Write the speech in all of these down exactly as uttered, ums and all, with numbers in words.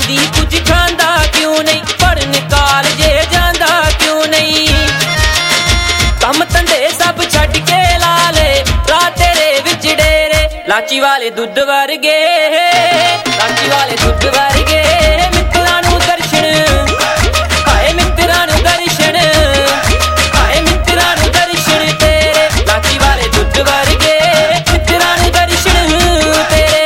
दी कुछ खांदा क्यों नहीं, पढ़न कालजे जांदा क्यों नहीं। कम धंधे सब छड्ड के ला ले राह तेरे विच डेरे, लाची वाले दुध वर्गे, लाची वाले दुध वर्गे। मित्तरां नूं दर्शन, हाय मित्तरां नूं दर्शन, हाय मित्तरां नूं दर्शन तेरे, लाची वाले दुध वर्गे, मित्तरां नूं दर्शन तेरे।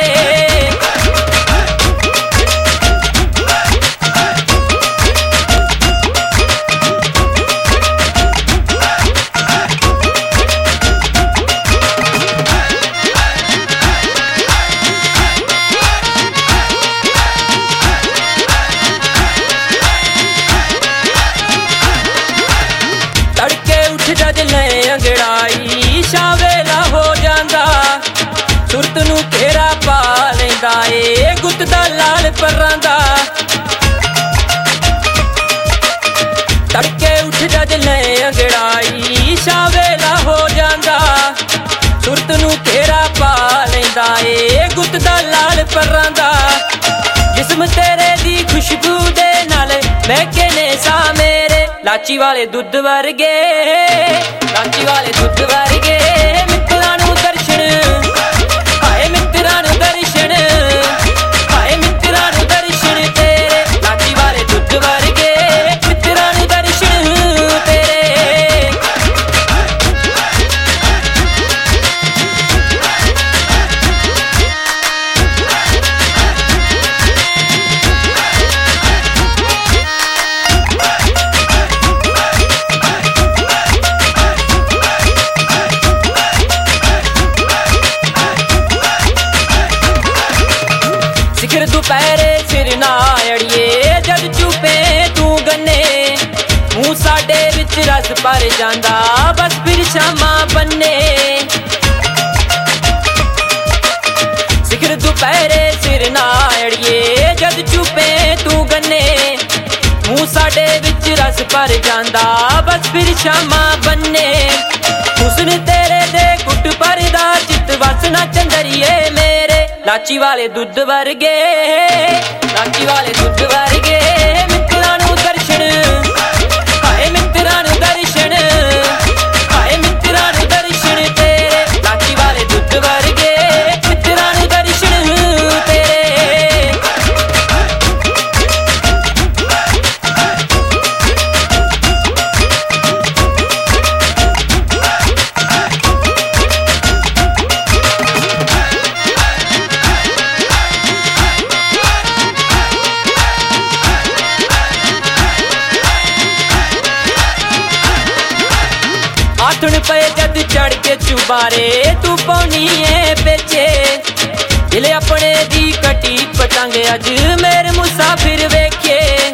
जद ले अंगड़ाई शां वेला हो जांदा, सुरत नूं घेरा पा लैंदा ए गुत दा लाल परांदा। तड़के उठ जद ले अंगड़ाई शां वेला हो जांदा, सुरत नूं घेरा पा लैंदा ए गुत दा लाल परांदा। जिस्म तेरे दी खुशबू दे नाल महके ने सा मेरे, लाची वाले दुध वर्गे, लाची वाले दुध वर्गे। मित्तरां नूं दर्शन, हाय मित्तरां नूं दर्शन, हाय मित्तरां नूं दर्शन तेरे, लाची वाले दुध वर्गे, मित्तरां नूं दर्शन तेरे। सिखर दुपहरे सिर ना अड़िए जद चुपे तू गन्ने, मुंह साडे विच रस भर जांदा बस फिर शामा बन्ने। सिखर दुपहरे सिर ना अड़िए जद चुपे तू गन्ने, मुंह साडे विच रस भर जांदा बस फिर शामा बन्ने। हुस्न तेरे दे गुट भरदा चित वसना चंदरिए मेरे, लाची वाले दुध वर्गे, लाची वाले दुध वर्गे। मित्तरां नूं दर्शन, हाय मित्तरां नूं दर्शन, हाय मित्तरां नूं दर्शन तेरे, लाची वाले दुध वर्गे, मित्तरां नूं दर्शन तेरे। आथण पे जद चढ़ के चुबारे तू पौनी है बेचे, दिले अपने दी कटी पतंग अज मेरे मुसाफिर वेखे।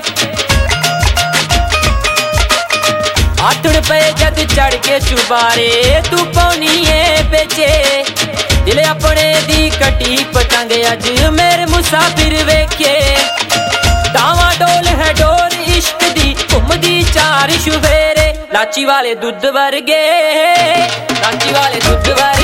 आथण पे जद चढ़ के चुबारे तू पौनी है बेचे, दिले अपने दी कटी पतंग अज मेरे मुसाफिर वेखे। दावा डोल है डोर इश्क दी घुमदी चार शुबेरे, लाची वाले दुध वर्गे, लाची वाले दुध वर्गे।